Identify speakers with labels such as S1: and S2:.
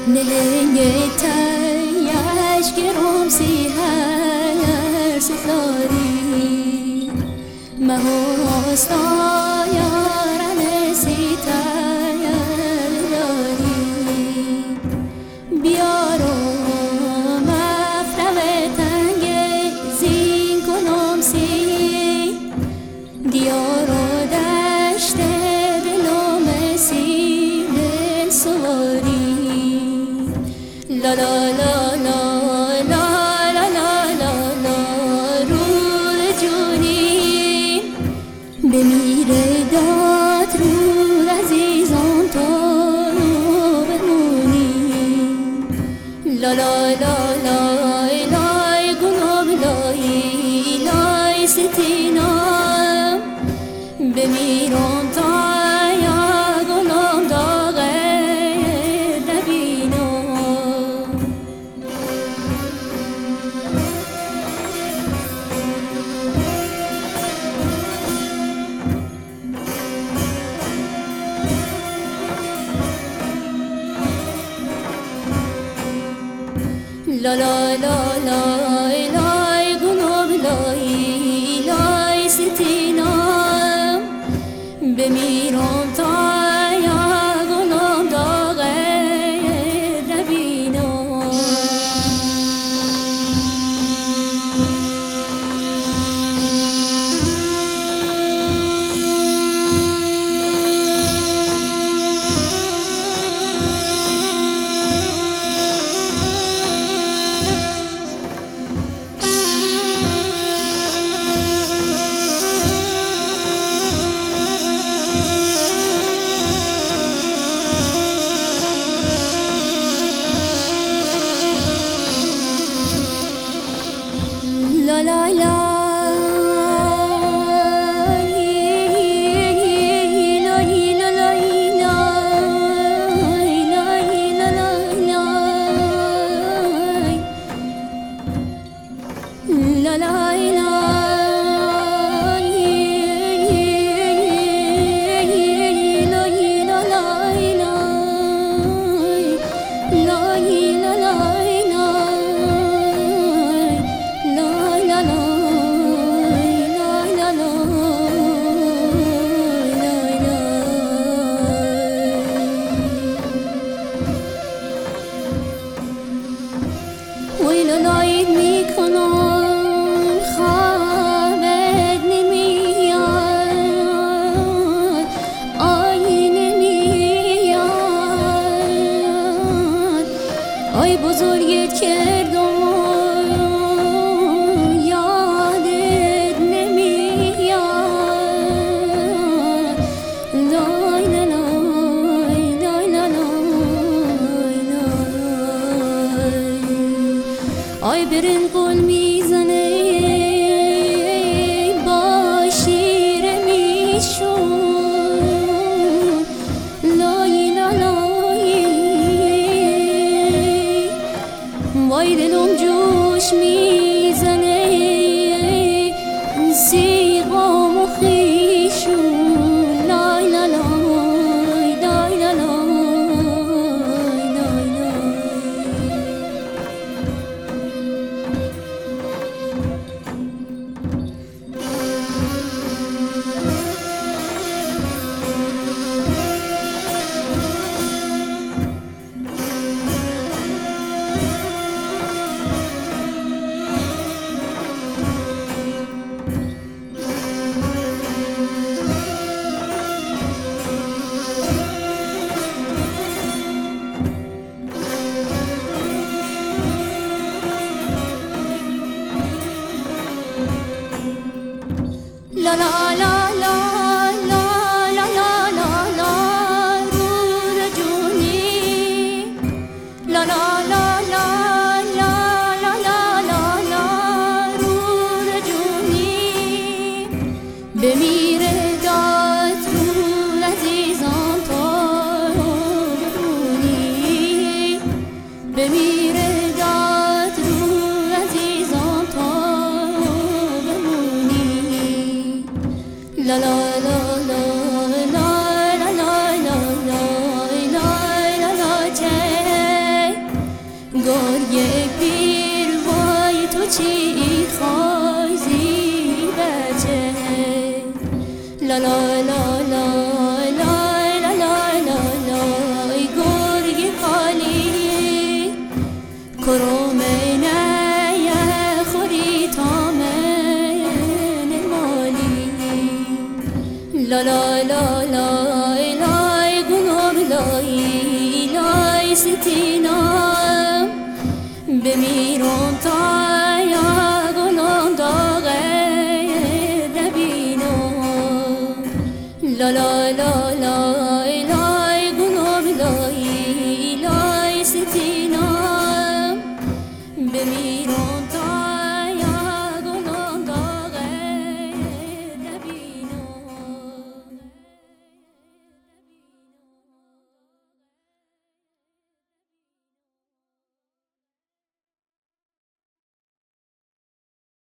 S1: نهنگ تایش گرم سی هر سفلاری مهاستا یارن سی تایاری بیارو مفرق تنگ زین کنم سی دیارو دشت دلم سی دل سواری لا لا لا لا لا لا لا لا لا رو جونی بمیره داد رو عزیزان تو بمونی لا لا لا لا لای گناب لای لای ستینام بمیرم تا یا گنام داغه لا لا لا لا لای گناب لای لای ستینام بمیرم تا یا گنام داغه دبینام لا لا لا ویل ناید میکنم خوابت نمیاد آینه نمیاد آی بزرگت کردم یادت نمیاد لای لای لای آی برن قول میزنه با شیره میشون لای لای وای دلم جوش میزنه سیغام و خیشون لای لای لای لای لا لا لا لا لا لا لا لا لا رود جونی لا لا لا لا لا لا لا لا لا رود جونی بمیره داد رو عزیزان تو بمونی بمیره داد رو عزیزان تو لا لا لا لا لا لا لا لا لا لا لا لا لا لا لا لا لا لا لا لا لا گرگی خالی کرومنه خوری تامن مالی لا لا لا لا لا گلوم لای لای ستینام بمیرم تا یا گلوم داغه دبینم لا لا لا لا